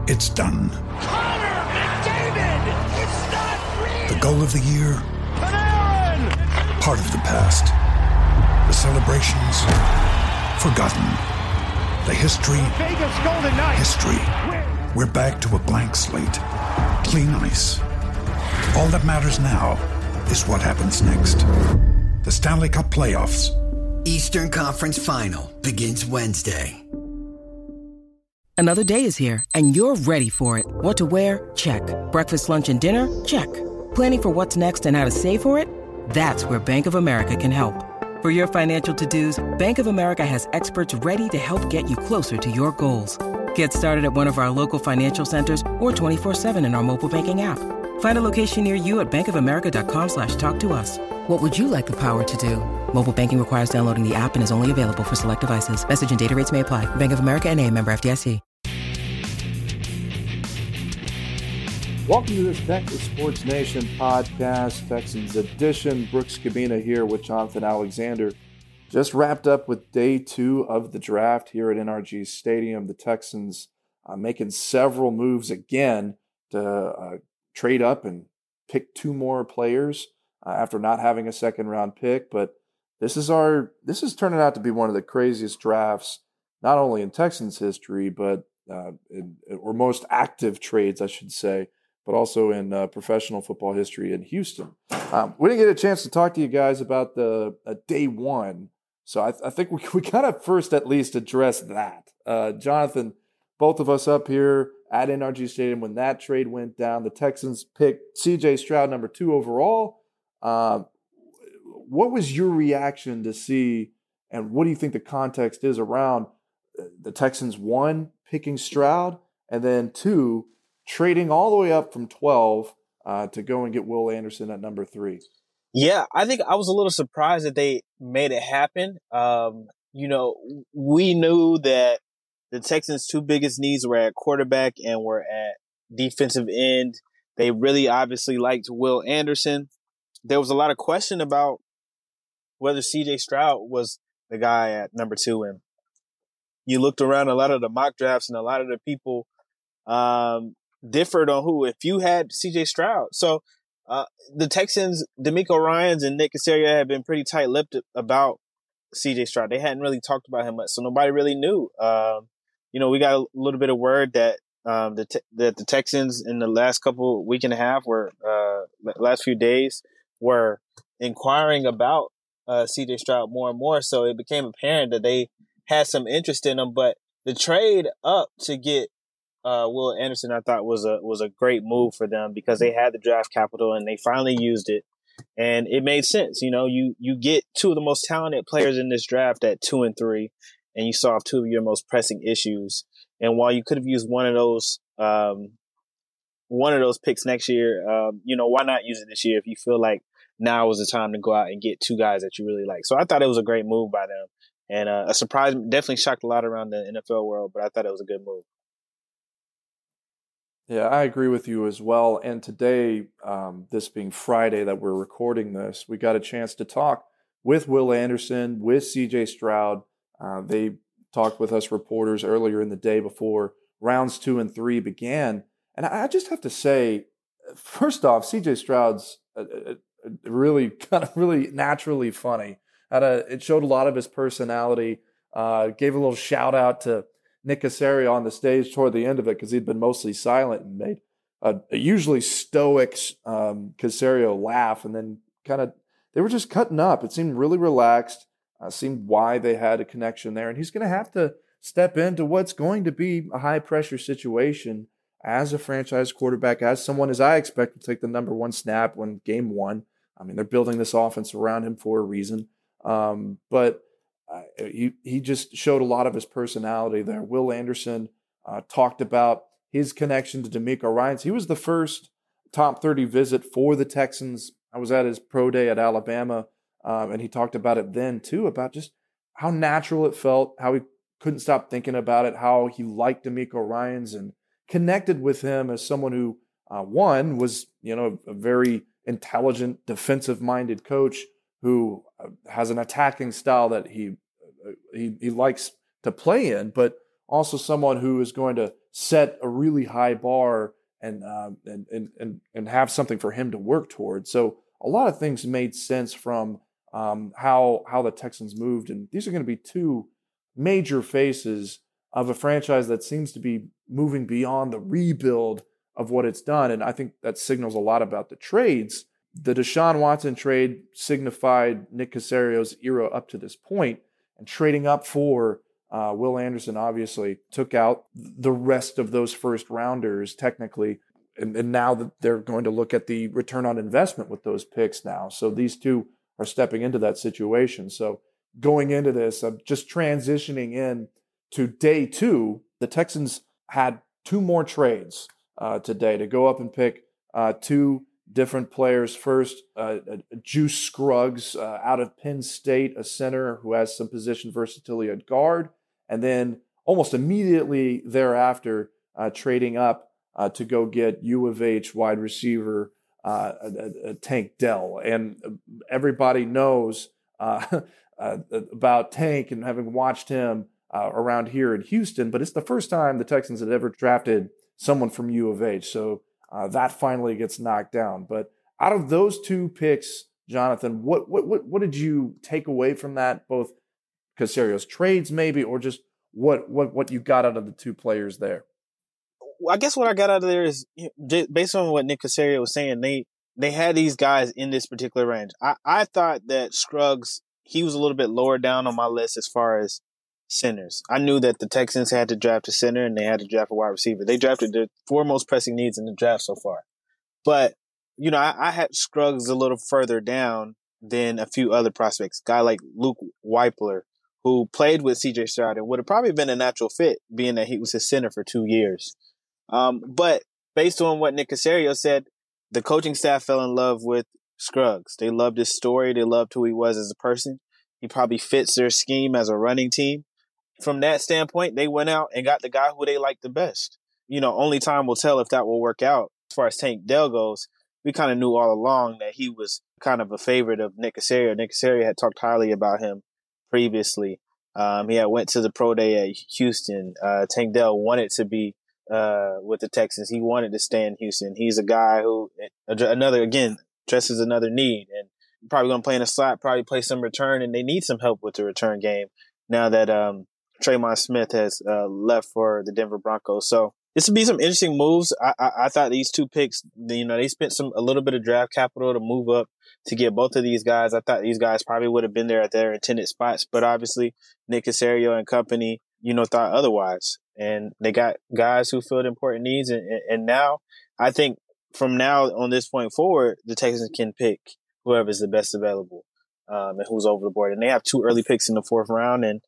It's done. Connor McDavid! It's not real! The goal of the year? Panarin! Part of the past. The celebrations? Forgotten. The history? Vegas Golden Knights! History. We're back to a blank slate. Clean ice. All that matters now is what happens next. The Stanley Cup Playoffs. Eastern Conference Final begins Wednesday. Another day is here, and you're ready for it. What to wear? Check. Breakfast, lunch, and dinner? Check. Planning for what's next and how to save for it? That's where Bank of America can help. For your financial to-dos, Bank of America has experts ready to help get you closer to your goals. Get started at one of our local financial centers or 24/7 in our mobile banking app. Find a location near you at bankofamerica.com/talktous. What would you like the power to do? Mobile banking requires downloading the app and is only available for select devices. Message and data rates may apply. Bank of America N.A., member FDIC. Welcome to this Texas Sports Nation podcast, Texans edition. Brooks Cabina here with Jonathan Alexander. Just wrapped up with day 2 of the draft here at NRG Stadium. The Texans making several moves again to trade up and pick 2 more players after not having a second-round pick. But this is turning out to be one of the craziest drafts, not only in Texans history, but or most active trades, I should say, but also in professional football history in Houston. We didn't get a chance to talk to you guys about the day 1, so I think we kind of first at least address that. Jonathan, both of us up here at NRG Stadium when that trade went down, the Texans picked C.J. Stroud number 2 overall. What was your reaction to see, and what do you think the context is around the Texans, 1, picking Stroud, and then 2, trading all the way up from 12 to go and get Will Anderson at number 3? Yeah, I think I was a little surprised that they made it happen. We knew that the Texans' 2 biggest needs were at quarterback and were at defensive end. They really obviously liked Will Anderson. There was a lot of question about whether C.J. Stroud was the guy at number 2. And you looked around a lot of the mock drafts and a lot of the people differed on who. If you had C.J. Stroud. So the Texans, DeMeco Ryans and Nick Caserio had been pretty tight-lipped about C.J. Stroud. They hadn't really talked about him much, so nobody really knew. We got a little bit of word that the Texans in the last week and a half last few days were inquiring about C.J. Stroud more and more. So it became apparent that they had some interest in him. But the trade up to get Will Anderson, I thought was a great move for them because they had the draft capital and they finally used it, and it made sense. You get 2 of the most talented players in this draft at 2 and 3, and you solve 2 of your most pressing issues. And while you could have used one of those picks next year, why not use it this year if you feel like now was the time to go out and get 2 guys that you really like? So I thought it was a great move by them, and a surprise, definitely shocked a lot around the NFL world, but I thought it was a good move. Yeah, I agree with you as well. And today, this being Friday that we're recording this, we got a chance to talk with Will Anderson, with C.J. Stroud. They talked with us reporters earlier in the day before rounds 2 and 3 began. And I just have to say, first off, C.J. Stroud's really naturally funny. It showed a lot of his personality. Gave a little shout out to Nick Caserio on the stage toward the end of it because he'd been mostly silent and made a usually stoic Caserio laugh, and then they were just cutting up. It seemed really relaxed. Seemed why they had a connection there, and he's going to have to step into what's going to be a high pressure situation as a franchise quarterback, as someone as I expect will take the number 1 snap when game 1. I mean, they're building this offense around him for a reason, but. He just showed a lot of his personality there. Will Anderson talked about his connection to DeMeco Ryans. He was the first top 30 visit for the Texans. I was at his pro day at Alabama, and he talked about it then too, about just how natural it felt, how he couldn't stop thinking about it, how he liked DeMeco Ryans and connected with him as someone who, one, was a very intelligent, defensive-minded coach who has an attacking style that he likes to play in, but also someone who is going to set a really high bar and have something for him to work towards. So a lot of things made sense from how the Texans moved, and these are going to be two major faces of a franchise that seems to be moving beyond the rebuild of what it's done. And I think that signals a lot about the trades. The Deshaun Watson trade signified Nick Casario's era up to this point, and trading up for Will Anderson obviously took out the rest of those first rounders technically. And now that they're going to look at the return on investment with those picks now. So these two are stepping into that situation. So going into this, I'm just transitioning in to day two. The Texans had two more trades today to go up and pick two different players. First, Juice Scruggs out of Penn State, a center who has some position versatility at guard. And then almost immediately thereafter, trading up to go get U of H wide receiver Tank Dell. And everybody knows about Tank and having watched him around here in Houston, but it's the first time the Texans had ever drafted someone from U of H. So that finally gets knocked down. But out of those two picks, Jonathan, what did you take away from that? Both Casario's trades, maybe, or just what you got out of the two players there? I guess what I got out of there is, based on what Nick Casario was saying, they had these guys in this particular range. I thought that Scruggs, he was a little bit lower down on my list as far as centers. I knew that the Texans had to draft a center and they had to draft a wide receiver. They drafted the four most pressing needs in the draft so far. But, I had Scruggs a little further down than a few other prospects. A guy like Luke Weipler, who played with C.J. Stroud and would have probably been a natural fit, being that he was his center for 2 years. But based on what Nick Casario said, the coaching staff fell in love with Scruggs. They loved his story. They loved who he was as a person. He probably fits their scheme as a running team. From that standpoint, they went out and got the guy who they liked the best. Only time will tell if that will work out. As far as Tank Dell goes, we kind of knew all along that he was kind of a favorite of Nick Casario. Nick Casario had talked highly about him previously. He had went to the pro day at Houston. Tank Dell wanted to be with the Texans. He wanted to stay in Houston. He's a guy who, addresses another need, and probably going to play in a slot, probably play some return, and they need some help with the return game now that Tremon Smith has left for the Denver Broncos. So this would be some interesting moves. I thought these two picks, they spent a little bit of draft capital to move up to get both of these guys. I thought these guys probably would have been there at their intended spots, but obviously Nick Casario and company, thought otherwise. And they got guys who filled important needs. And now I think from now on this point forward, the Texans can pick whoever's the best available and who's over the board. And they have two early picks in the fourth round and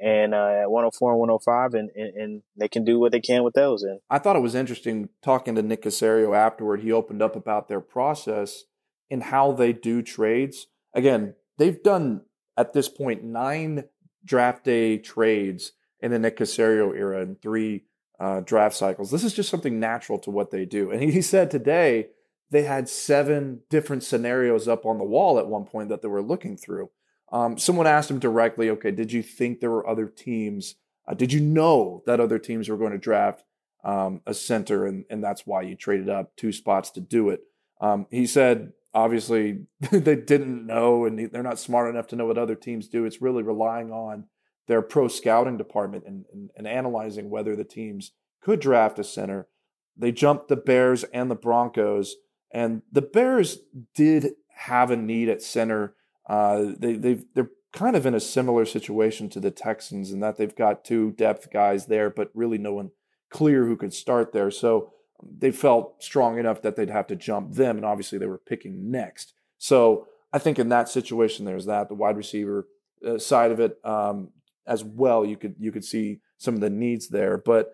at 104 and 105, and they can do what they can with those. And I thought it was interesting talking to Nick Casario afterward. He opened up about their process and how they do trades. Again, they've done at this point 9 draft day trades in the Nick Casario era in 3 draft cycles. This is just something natural to what they do. And he said today they had 7 different scenarios up on the wall at one point that they were looking through. Someone asked him directly, okay, did you think there were other teams? Did you know that other teams were going to draft a center and that's why you traded up 2 spots to do it? He said, obviously, they didn't know and they're not smart enough to know what other teams do. It's really relying on their pro scouting department and analyzing whether the teams could draft a center. They jumped the Bears and the Broncos, and the Bears did have a need at center. They're kind of in a similar situation to the Texans in that they've got 2 depth guys there, but really no one clear who could start there. So they felt strong enough that they'd have to jump them, and obviously they were picking next. So I think in that situation, there's that. The wide receiver side of it as well, you could see some of the needs there. But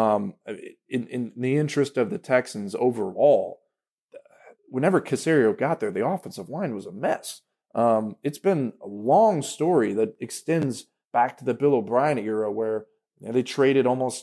in the interest of the Texans overall, whenever Casario got there, the offensive line was a mess. It's been a long story that extends back to the Bill O'Brien era where they traded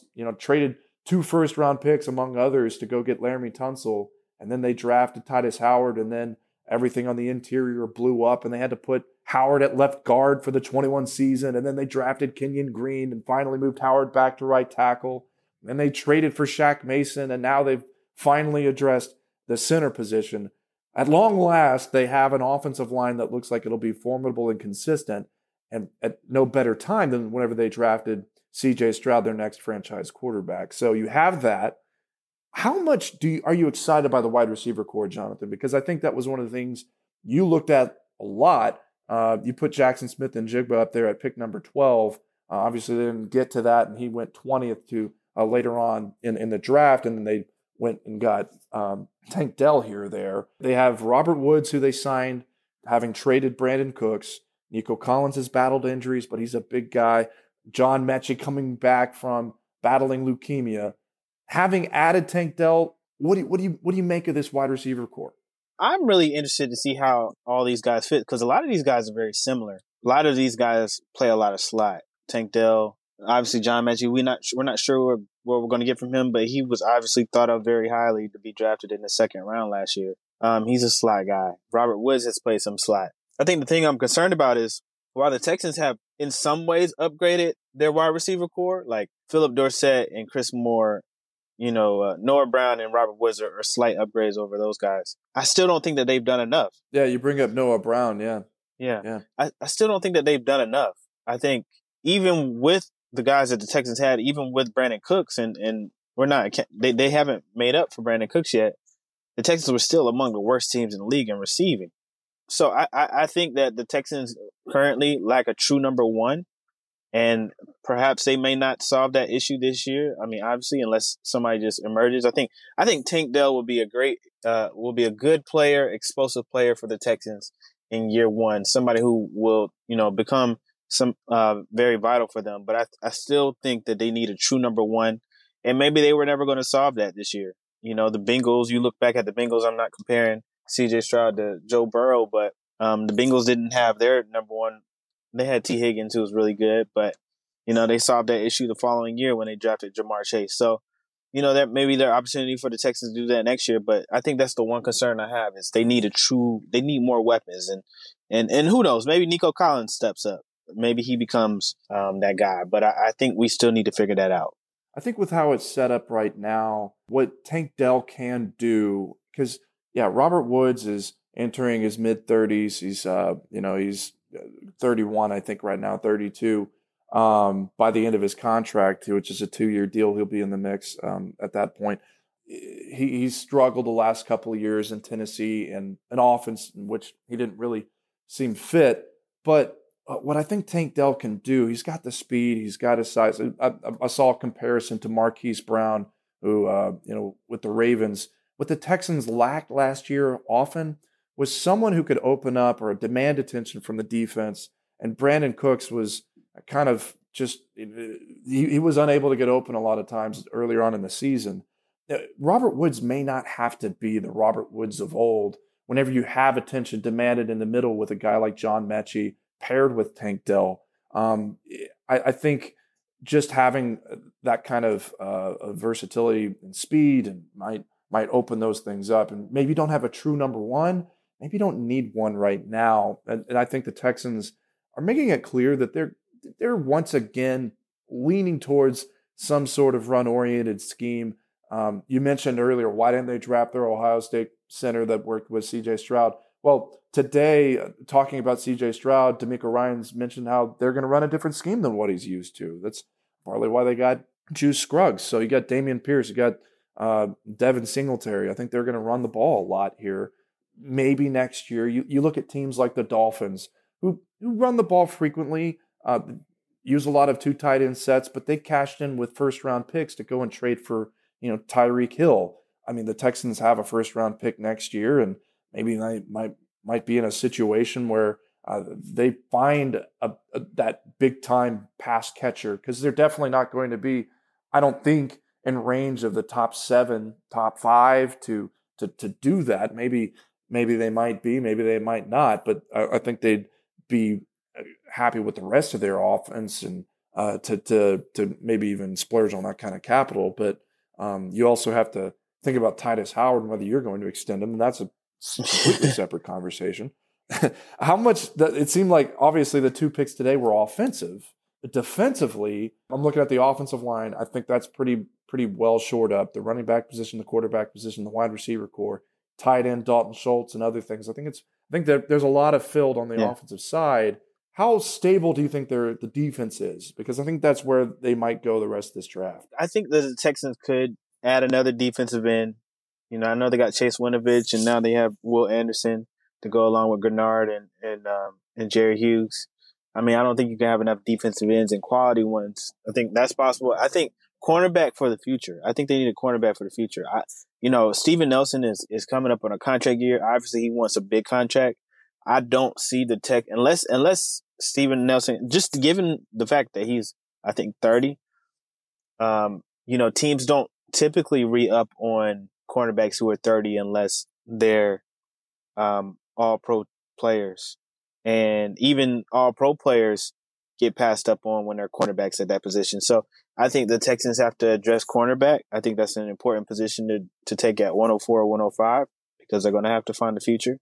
2 first-round picks, among others, to go get Laramie Tunsil, and then they drafted Titus Howard, and then everything on the interior blew up, and they had to put Howard at left guard for the 21 season, and then they drafted Kenyon Green and finally moved Howard back to right tackle. and they traded for Shaq Mason, and now they've finally addressed the center position. At long last, they have an offensive line that looks like it'll be formidable and consistent, and at no better time than whenever they drafted C.J. Stroud, their next franchise quarterback. So you have that. How much are you excited by the wide receiver core, Jonathan? Because I think that was one of the things you looked at a lot. You put Jackson Smith-Njigba up there at pick number 12. Obviously, they didn't get to that, and he went 20th to later on in the draft, and then they went and got Tank Dell here or there. They have Robert Woods, who they signed, having traded Brandon Cooks. Nico Collins has battled injuries, but he's a big guy. John Mechie coming back from battling leukemia. Having added Tank Dell, what do you make of this wide receiver core? I'm really interested to see how all these guys fit, because a lot of these guys are very similar. A lot of these guys play a lot of slot. Tank Dell, obviously John Mechie, we're not sure what we're going to get from him, but he was obviously thought of very highly to be drafted in the second round last year. He's a slot guy. Robert Woods has played some slot. I think the thing I'm concerned about is while the Texans have in some ways upgraded their wide receiver core, like Philip Dorsett and Chris Moore, Noah Brown and Robert Woods are slight upgrades over those guys. I still don't think that they've done enough. Yeah, you bring up Noah Brown, Yeah. I still don't think that they've done enough. I think even with the guys that the Texans had, even with Brandon Cooks, and they haven't made up for Brandon Cooks yet, the Texans were still among the worst teams in the league in receiving. So I think that the Texans currently lack a true number one, and perhaps they may not solve that issue this year. I mean, obviously, unless somebody just emerges. I think Tank Dell will be a good player, explosive player for the Texans in year one. Somebody who will, become very vital for them. But I still think that they need a true number one, and maybe they were never going to solve that this year. The Bengals. You look back at the Bengals. I'm not comparing C.J. Stroud to Joe Burrow, but the Bengals didn't have their number one. They had T. Higgins, who was really good, but they solved that issue the following year when they drafted Jamar Chase. So, that maybe their opportunity for the Texans to do that next year. But I think that's the one concern I have is they need more weapons, and who knows, maybe Nico Collins steps up, maybe he becomes that guy. But I think we still need to figure that out. I think with how it's set up right now, what Tank Dell can do, because Robert Woods is entering his mid-30s. He's 31, I think, right now, 32. By the end of his contract, which is a 2-year deal, he'll be in the mix at that point. He's struggled the last couple of years in Tennessee and an offense in which he didn't really seem fit. But what I think Tank Dell can do, he's got the speed, he's got his size. I saw a comparison to Marquise Brown, who, with the Ravens. What the Texans lacked last year often was someone who could open up or demand attention from the defense. And Brandon Cooks was kind of just, he was unable to get open a lot of times earlier on in the season. Robert Woods may not have to be the Robert Woods of old whenever you have attention demanded in the middle with a guy like John Mechie paired with Tank Dell. I think just having that kind of versatility and speed and might open those things up. And maybe you don't have a true number one. Maybe you don't need one right now. And I think the Texans are making it clear that they're once again leaning towards some sort of run-oriented scheme. You mentioned earlier, why didn't they draft their Ohio State center that worked with C.J. Stroud? Well, today, talking about C.J. Stroud, D'Amico Ryans mentioned how they're going to run a different scheme than what he's used to. That's partly why they got Juice Scruggs. So you got Dameon Pierce, you got Devin Singletary. I think they're going to run the ball a lot here. Maybe next year, you look at teams like the Dolphins, who run the ball frequently, use a lot of two tight end sets, but they cashed in with first-round picks to go and trade for Tyreek Hill. I mean, the Texans have a first-round pick next year, and maybe they might be in a situation where they find that big-time pass catcher, because they're definitely not going to be, I don't think, in range of the top 7, top 5 to do that. Maybe they might be, maybe they might not, but I think they'd be happy with the rest of their offense and to maybe even splurge on that kind of capital. But you also have to think about Titus Howard and whether you're going to extend him, and that's a completely separate conversation. How much it seemed like obviously the 2 picks today were offensive, but defensively, I'm looking at the offensive line. I think that's pretty pretty well shored up. The running back position, the quarterback position, the wide receiver core, tight end Dalton Schultz, and other things. I think that there's a lot of filled on the offensive side. How stable do you think the defense is? Because I think that's where they might go the rest of this draft. I think the Texans could add another defensive end. I know they got Chase Winovich, and now they have Will Anderson to go along with Gennard and Jerry Hughes. I mean, I don't think you can have enough defensive ends and quality ones. I think that's possible. I think cornerback for the future. I think they need a cornerback for the future. Steven Nelson is coming up on a contract year. Obviously, he wants a big contract. I don't see the Tech unless Steven Nelson, just given the fact that he's, I think, 30. Teams don't typically re-up on cornerbacks who are 30 unless they're all-pro players. And even all-pro players get passed up on when they're cornerbacks at that position. So I think the Texans have to address cornerback. I think that's an important position to take at 104 or 105 because they're going to have to find the future.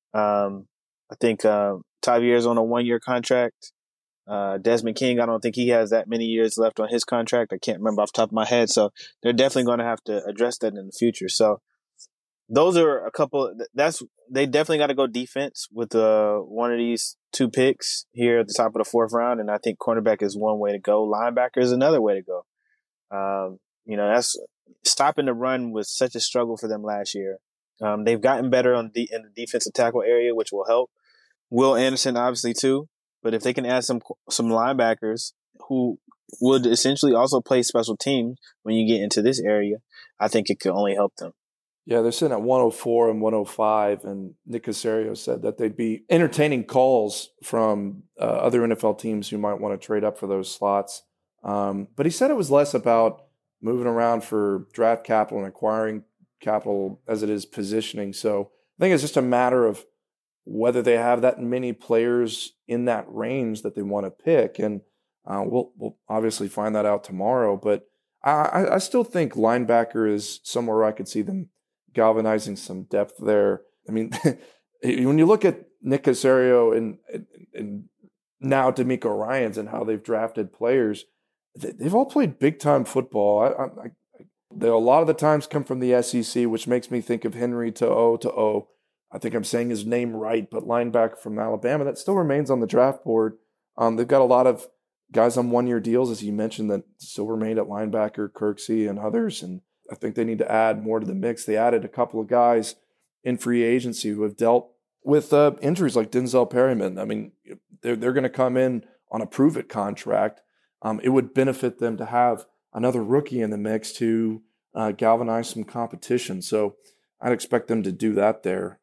I think Tavier's on a 1-year contract. Desmond King, I don't think he has that many years left on his contract. I can't remember off the top of my head. So they're definitely going to have to address that in the future. So those are a couple. They definitely got to go defense with one of these 2 picks here at the top of the 4th round. And I think cornerback is one way to go. Linebacker is another way to go. That's stopping the run was such a struggle for them last year. They've gotten better in the defensive tackle area, which will help. Will Anderson, obviously, too. But if they can add some linebackers who would essentially also play special teams when you get into this area, I think it could only help them. Yeah, they're sitting at 104 and 105, and Nick Caserio said that they'd be entertaining calls from other NFL teams who might want to trade up for those slots. But he said it was less about moving around for draft capital and acquiring capital as it is positioning. So I think it's just a matter of whether they have that many players in that range that they want to pick. And we'll obviously find that out tomorrow. But I still think linebacker is somewhere I could see them galvanizing some depth there. I mean, when you look at Nick Caserio and now D'Amico Ryans and how they've drafted players, they've all played big-time football. They a lot of the times come from the SEC, which makes me think of Henry To'o. I think I'm saying his name right, but linebacker from Alabama that still remains on the draft board. They've got a lot of guys on 1-year deals, as you mentioned, that still remain at linebacker, Kirksey and others, and I think they need to add more to the mix. They added a couple of guys in free agency who have dealt with injuries like Denzel Perryman. I mean, they're going to come in on a prove-it contract. It would benefit them to have another rookie in the mix to galvanize some competition. So I'd expect them to do that there.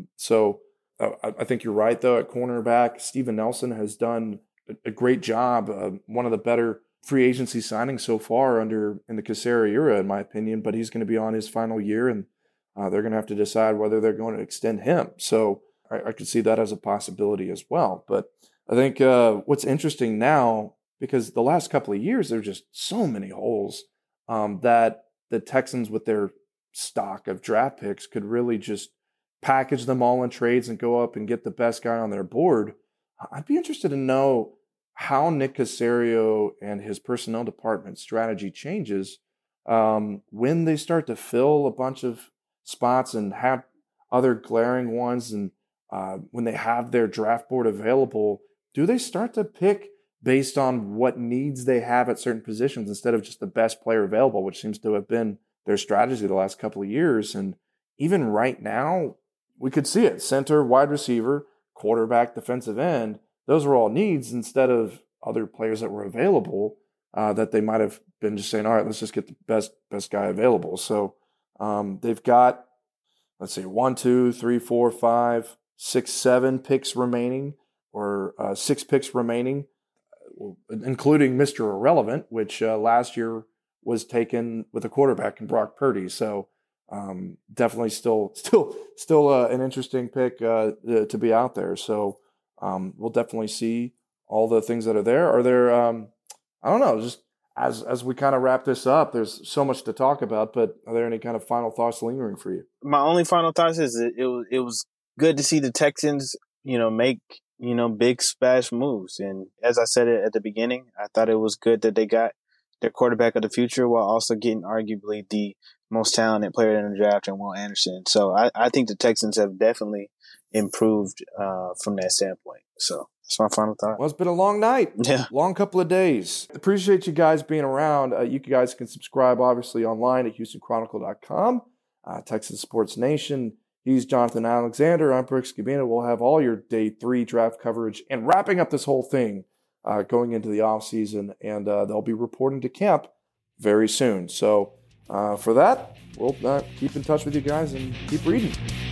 I think you're right, though, at cornerback. Steven Nelson has done a great job, one of the better free agency signings so far in the Caserio era, in my opinion, but he's going to be on his final year, and they're going to have to decide whether they're going to extend him. So I could see that as a possibility as well. But I think what's interesting now, because the last couple of years, there are just so many holes that the Texans with their stock of draft picks could really just package them all in trades and go up and get the best guy on their board. I'd be interested to know how Nick Caserio and his personnel department strategy changes when they start to fill a bunch of spots and have other glaring ones, and when they have their draft board available, do they start to pick based on what needs they have at certain positions instead of just the best player available, which seems to have been their strategy the last couple of years? And even right now, we could see it. Center, wide receiver, quarterback, defensive end. Those are all needs instead of other players that were available that they might have been just saying, all right, let's just get the best guy available. So they've got, let's see, 1, 2, 3, 4, 5, 6, 7 picks remaining, or 6 picks remaining, including Mr. Irrelevant, which last year was taken with a quarterback in Brock Purdy. So definitely still an interesting pick to be out there. So we'll definitely see all the things that are there. Are there, I don't know, just as we kind of wrap this up, there's so much to talk about, but are there any kind of final thoughts lingering for you? My only final thoughts is that it was good to see the Texans, make, big splash moves. And as I said it at the beginning, I thought it was good that they got their quarterback of the future while also getting arguably the most talented player in the draft in Will Anderson. So I think the Texans have definitely improved from that standpoint. So that's my final thought. Well, it's been a long night. Yeah. Long couple of days. Appreciate you guys being around. You guys can subscribe, obviously, online at HoustonChronicle.com. Texas Sports Nation. He's Jonathan Alexander. I'm Brooks Gabina. We'll have all your Day 3 draft coverage and wrapping up this whole thing going into the offseason. And they'll be reporting to camp very soon. So for that, we'll keep in touch with you guys and keep reading.